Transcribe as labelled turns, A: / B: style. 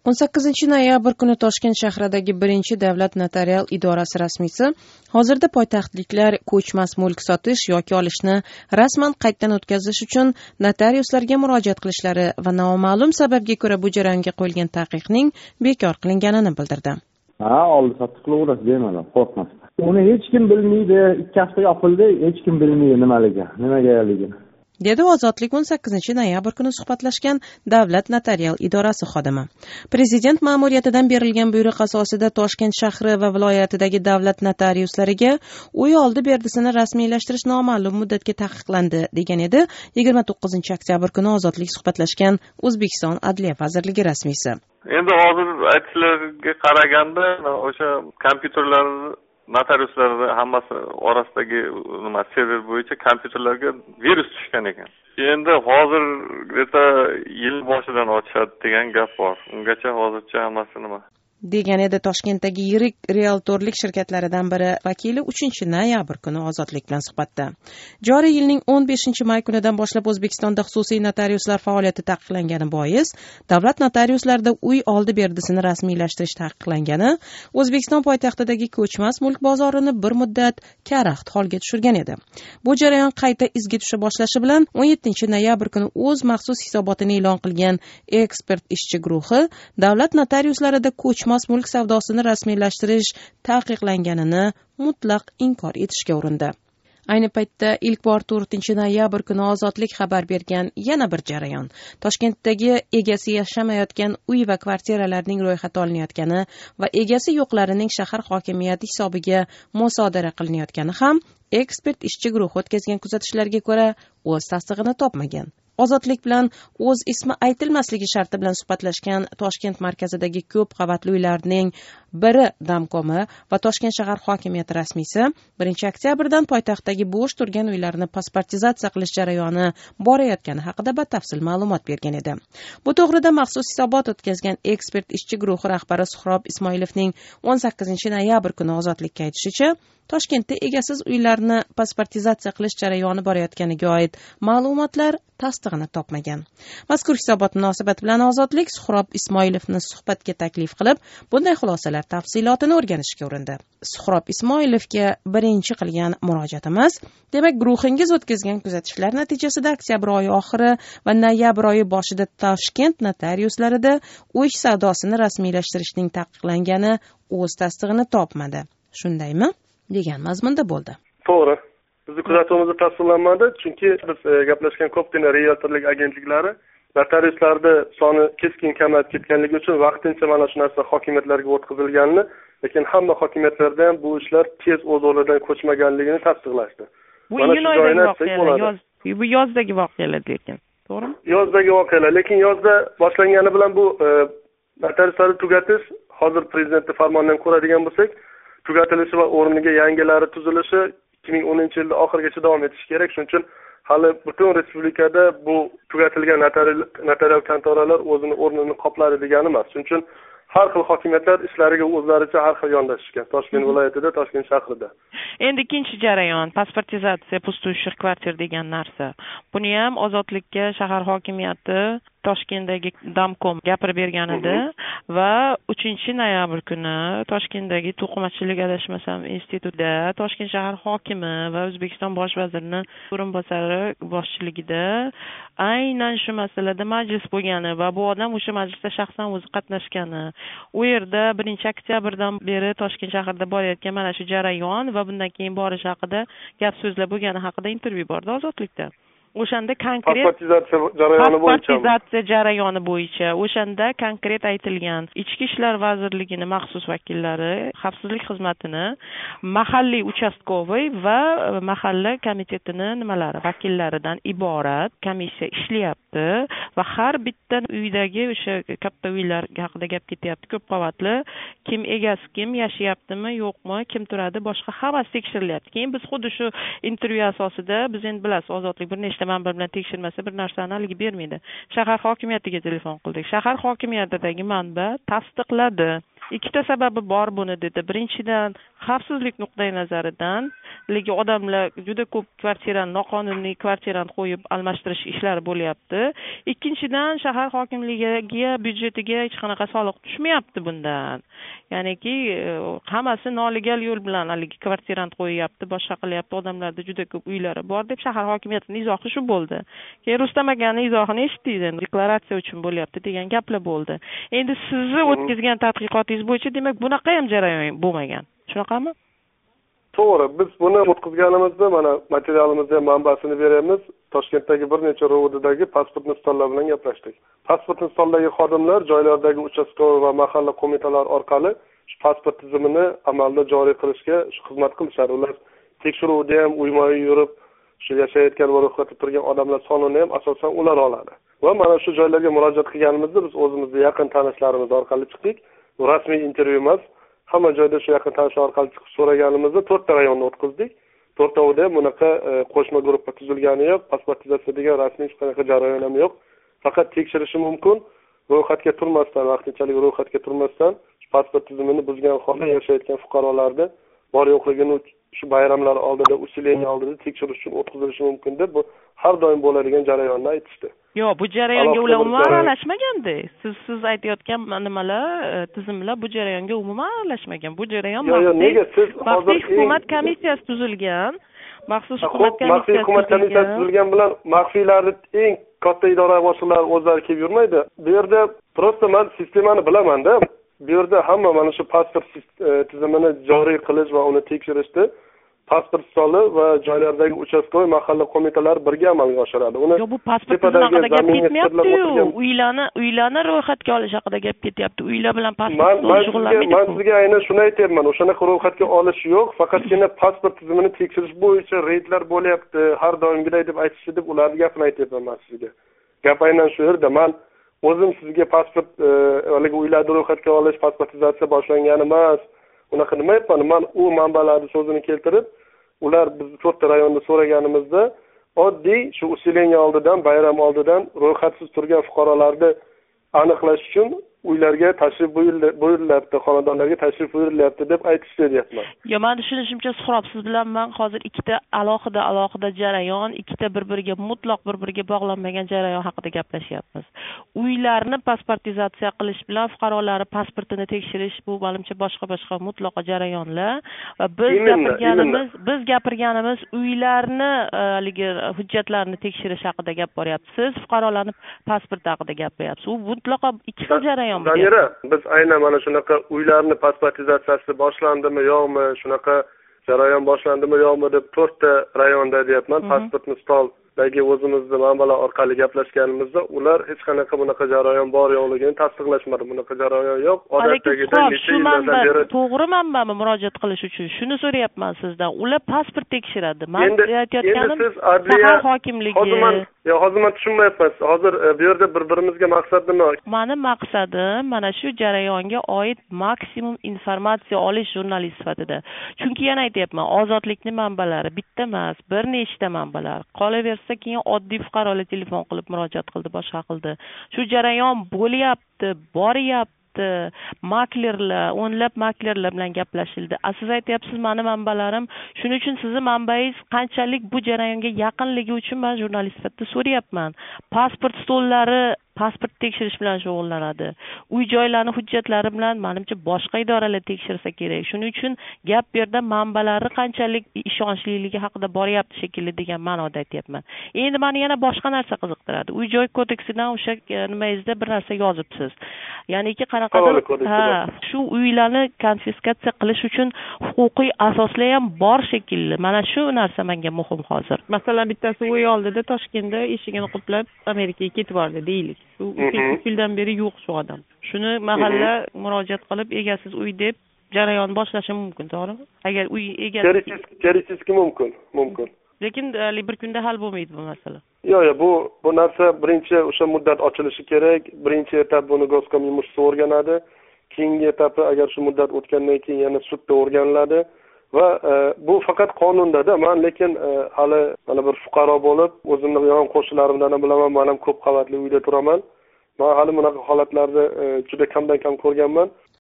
A: 18 noyabr kuni Toshkent shahridagi birinchi davlat notarial idorasi rasmiysi hozirda poytaxtliklar ko'chmas mulk sotish yoki olishni rasman qayddan o'tkazish uchun notariuslarga murojaat qilishlari va noma'lum sababga ko'ra bu jarayonga qo'yilgan taqiqning bekor qilinganini bildirdi.
B: Oldi sotib qilaverasiz bemalol, qo'rqmasdan. Uni hech kim bilmaydi, 2 hafta yopildi, hech kim bilmaydi nimagaligini.
A: dedi Ozodlik 18 noyabr kuni suhbatlashgan davlat notarial idorasi xodimi. Prezident ma'muriyatidan berilgan buyruq asosida Toshkent shahri va viloyatidagi davlat notariuslariga uy oldi berdisini rasmiylashtirish noma'lum muddatga taqiqlandi degan edi 29 oktyabr kuni Ozodlik suhbatlashgan O'zbekiston Adliya vazirligi rasmiysi.
C: Endi hozir aytishlarga qaraganda o'sha kompyuterlar notariuslarni hammasi orasidagi server bo'yicha kompyuterlarga virus tushgan ekan. Endi hozir yil boshidan ochishadi degan gap bor. Ungacha hozircha hammasi
A: degan edi Toshkentdagi yirik realtorlik shirkatlaridan biri vakili 3-noyabr kuni Ozodlik bilan suhbatda. Joriy yilning 15-may kunidan boshlab O'zbekistonda xususiy notariuslar faoliyati taqiqlangani bois, davlat notariuslarida uy oldi berdisini rasmiylashtirish taqiqlangani O'zbekiston poytaxtidagi ko'chmas mulk bozorini bir muddat karaxt holga tushirgan edi. Bu jarayon qayta izga tusha boshlashi bilan 17-noyabr kuni o'z maxsus hisobotini e'lon qilgan ekspert ishchi guruhi davlat notariuslarida ko'chmas mulk savdosini rasmiylashtirish taqiqlanganini mutlaq inkor etishga urindi. Ayni paytda ilk bor 4-noyabr kuni Ozodlik xabar bergan yana bir jarayon Toshkentdagi egasi yashamayotgan uy va kvartiralarning ro'yxati olinayotgani va egasi yo'qlarining shahar hokimiyati hisobiga musodara qilinayotgani ham ekspert ishchi guruhi o'tkazgan kuzatishlarga ko'ra o'z tasdig'ini topmagan. Ozodlik bilan o'z ismi aytilmasligi sharti bilan suhbatlashgan Toshkent markazidagi ko'p qavatli uylarning biri Damkomi va Toshkent shahar hokimiyati rasmiysi 1-oktyabrdan poytaxtdagi bo'sh turgan uylarni pasportizatsiya qilish jarayoni borayotgani haqida batafsil ma'lumot bergan edi. Bu to'g'rida maxsus hisobot o'tkazgan ekspert ishchi guruhi rahbari Suhrob Ismoilovning 18-noyabr kuni Ozodlikka aytishicha, Toshkentda egasiz uylarni pasportizatsiya qilish jarayoni borayotganiga oid ma'lumotlar tasdig'ini topmagan. Mazkur hisobot munosabati bilan Ozodlik Suhrob Ismoilovni suhbatga taklif qilib, bunday xulosalar tafsilotini o'rganishga urindi. Suhrob Ismoilovga birinchi qilgan murojaatimiz, demak, guruhingiz o'tkazgan kuzatishlar natijasida oktyabr oyi oxiri va noyabr oyi boshida Toshkent notariuslarida uy savdosini rasmiylashtirishning taqiqlangani o'z tasdig'ini topmadi. Shundaymi? degan mazmunda bo'ldi.
D: To'g'ri. Bizning kuzatuvimizda tasdiqlanmadi, chunki biz gaplashgan ko'pgina realtorlik agentliklari notariuslarning soni keskin kamayib ketganligi uchun vaqtincha mana shu narsa hokimiyatlarga o'tkazilganini, lekin hamma hokimiyatlarda ham bu ishlar tez o'z o'rnidan ko'chmaganligini tasdiqlashdi.
A: Bu yozdagi voqealar lekin, to'g'rimi?
D: Yozdagi voqealar, lekin yozda boshlangani bilan bu notariuslarni tugatish hozir prezidentning farmonidan ko'radigan bo'lsak, tugatilishi va o'rniga yangilari tuzilishi 2010-yilda oxirigacha davom etishi kerak. Shuning uchun hali butun respublikada bu tugatilgan notarial kontoralar o'zini o'rnini qopladi degani emas. Shuning uchun har xil hokimiyatlar ishlariga o'zlaricha har xil yondashishgan. Toshkent viloyatida, Toshkent shahrida.
A: Endi ikkinchi jarayon pasportizatsiya pustushir kvartir degan narsa. Buni ham Ozodlikka shahar hokimiyati Toshkentdagi Damkom gapirib bergan edi va 3-noyabr kuni Toshkentdagi to'qimachilik adashmasam institutida Toshkent shahar hokimi va O'zbekiston bosh vazirining o'rinbosari boshchiligida aynan shu masalada majlis bo'lgani va bu odam o'sha majlisda shaxsan o'zi qatnashgani, u yerda 1-oktyabrdan beri Toshkent shahrida borayotgan mana shu jarayon va bundan keyin borish haqida gap so'zlar bo'lgani haqida intervyu bordi Ozodlikda. O'shanda konkret pasportizatsiya jarayoni bo'yicha o'shanda konkret aytilgan Ichki ishlar vazirligining maxsus vakillari, xavfsizlik xizmatini, mahalliy uchastkovoy va mahalla komitetining vakillaridan iborat komissiya ishlayapti va har bitta uydagi o'sha katta uylar haqida gap ketyapti. Ko'p qavatli, kim egasi kim, yashayaptimi, yo'qmi, kim turadi, boshqa hammasi tekshirilyapti. Keyin biz xuddi shu intervyu asosida biz endi bilasiz, Ozodlik bir nechta manba bilan tekshirmasa bir narsani haligi bermaydi. Shahar hokimiyatiga telefon qildik. Shahar hokimiyatidagi manba tasdiqladi. Ikkita sababi bor buni dedi. Birinchidan, xavfsizlik nuqtai nazaridan lekin odamlar juda ko'p kvartirani noqonuniy kvartirani qo'yib almashtirish ishlari bo'lyapti. Ikkinchidan, shahar hokimligiga, byudjetiga hech qanaqa soliq tushmayapti bundan. Ya'niki hammasi nolegal yo'l bilan haligi kvartirani qo'yyapti, boshqa qilyapti. Odamlarda juda ko'p uylari bor deb shahar hokimiyatining izohi shu bo'ldi. Keyin Rustam akaning izohini eshitdingiz, deklaratsiya uchun bo'lyapti degan gaplar bo'ldi. Endi sizni o'tkazgan tadqiqotingiz bo'yicha demak bunaqa ham jarayon bo'lmagan. Shunaqami?
D: To'g'ri, biz buni o'tkazganimizda mana materialimizda manbasini beramiz. Toshkentdagi bir necha ro'vodagi pasportni stollar bilan gaplashdik. Pasportni stoldagi xodimlar joylardagi uchastkavoy va mahalla qo'mitalar orqali shu pasport tizimini amalda joriy qilishga xizmat qilishadi. Ular tekshiruvda ham uyma-uy yurib, shu yashayotgan va ro'yxatda turgan odamlar sonini ham asosan ular oladi. Va mana shu joylarga murojaat qilganimizda biz o'zimizning yaqin tanishlarimiz orqali chiqdik. Rasmiy intervyu emas, hamma joyda shu yaqin tanishlar orqali chiqib so'raganimizda 4 ta rayonni o'tkazdik. 4tavida bunaqa qo'shma guruhga tuzilgani yo'q, pasportizatsiya degan rasmiy hech qanaqa jarayon ham yo'q. Faqat tekshirishi mumkin. Ro'yxatga turmasdan, vaqtinchalik ro'yxatga turmasdan pasport tizimini buzgan holda yashayotgan fuqarolarni bor yo'qligini shu bayramlar oldida, usileniya oldida tekshirish uchun o'tkazilishi mumkin deb bu har doim bo'ladigan jarayonni aytishdi.
A: Yo'q, bu jarayonga ular umuman aralashmaganda. Siz aytayotgan nimalar, tizimlar bu jarayonga umuman aralashmagan. Bu jarayon maxsus hukumat komissiyasi tuzilgan. Maxsus hukumat komissiyasi
D: tuzilgan bilan maxfiylarni eng katta idora boshliqlari o'zlari kelib yurmaydi. Bu yerda prosta men sistemani bilaman-da. Bu yerda hamma mana shu pasport tizimini joriy qilish va uni tekshirishni pasport stoli va joylardagi uchastkavoy mahalla qo'mitalari birga amalga oshiradi. Uni
A: yo'q, bu pasport tizimi haqida gap ketmayapti-yu. Uylarni ro'yxatga olish haqida gap ketyapti. Uylar bilan pasport shug'ullanmaydi.
D: Men sizga aynan shuni aytyapman. O'shanaqa ro'yxatga olish yo'q, faqatgina pasport tizimini tekshirish bo'yicha reydlar bo'lyapti. Har doimgidek deb aytishdi deb ularning gapini aytyapman men sizga. Gap aynan shu yerda. Men o'zim sizga pasport haligi uylarni ro'yxatga olish, pasportizatsiya boshlangan emas. Unaqa demayapman. Men u manbalarning so'zini keltirib, ular biz 4 ta rayonni so'raganimizda oddiy shu usileniya oldidan, bayram oldidan ro'yxatsiz turgan fuqarolarni aniqlash uchun uylarga tashrif buyurilyapti, xonadonlarga tashrif buyurilyapti deb aytishdi deyapman.
A: Yo, men tushunishimcha Suhrob, siz bilan men hozir ikkita alohida jarayon, ikkita bir-biriga mutlaq bir-biriga bog'lanmagan jarayon haqida gaplashyapmiz. Uylarni pasportizatsiya qilish bilan fuqarolar pasportini tekshirish bu menimcha boshqa mutlaqo jarayonlar va biz gapirganimiz uylarni haligi hujjatlarini tekshirish haqida gap boryapti. Siz fuqarolarning pasporti haqida gapiryapsiz. U mutlaqo ikki xil jarayon.
D: Zanira, biz aynan mana shunaqa uylarni pasportizatsiyasi boshlandimi yo'qmi, shunaqa jarayon boshlandimi yo'qmi deb 4 ta rayonda deyapman. Pasportni stoldagi o'zimizning manbalar orqali gaplashganimizda ular hech qanaqa bunaqa jarayon bor yo'qligini tasdiqlashmadi. Bunaqa jarayon yo'q. Odatdagidek necha yillardan beri
A: to'g'ri manbami murojaat qilish uchun shuni so'rayapman sizdan. Ular pasport tekshiradi. Men aytayotganim shahar hokimligi.
D: Hozir men tushunmayapman. Hozir bu yerda bir-birimizga maqsad nima?
A: Meni maqsadim mana shu jarayonga oid maksimum informatsiya olish jurnalist sifatida. Chunki yana aytayapman, ozodlikning manbalari bitta emas, bir nechta manbalar. Qolaversa keyin oddiy fuqarolar telefon qilib murojaat qildi, boshqa qildi. Shu jarayon bo'lyapti, boryapti. Maklerlar, o'nlab maklerlar bilan gaplashildi. Siz aytyapsiz, meni manbalarim, shuning uchun sizni manbangiz qanchalik bu jarayonga yaqinligi uchun men jurnalist sifatida so'rayapman. Pasport stollari pasport tekshirish bilan shug'ullanadi. Uy-joylarning hujjatlari bilan menimcha boshqa idoralar tekshirsa kerak. Shuning uchun gap bu yerda manbalari qanchalik ishonchliligi haqida boryapti shekilli degan ma'noda aytyapman. Endi meni yana boshqa narsa qiziqtiradi. Uy-joy kodeksidan o'sha nimangizda bir narsa yozibsiz. Ya'niki qanaqadir shu uylarni konfiskatsiya qilish uchun huquqiy asoslar ham bor shekilli. Mana shu narsa menga muhim hozir. Masalan, bittasi uy oldida Toshkentda eshigini qutlab Amerikaga ketib bordi deylik. 3 yildan beri yo'q shu odam. Shuni mahalla murojaat qilib egasiz uy deb jarayon boshlashi mumkin, to'g'rimi? Agar uy egasi
D: kerakki mumkin.
A: Lekin bir kunda hal bo'lmaydi bu masala.
D: Yo'q, bu narsa birinchi o'sha muddat ochilishi kerak. Birinchi etap buni Goskom yumushchisi o'rganadi. Keyingi etapi agar shu muddat o'tgandan keyin yana sudda o'rganiladi. Va bu faqat qonunda-da. Men lekin hali mana bir fuqaro bo'lib, o'zimning yon qo'shnilarimdan ham bilaman, men ham ko'p qavatli uyda turaman. Men hali bunaqa holatlarni juda kamdan kam ko'rganman.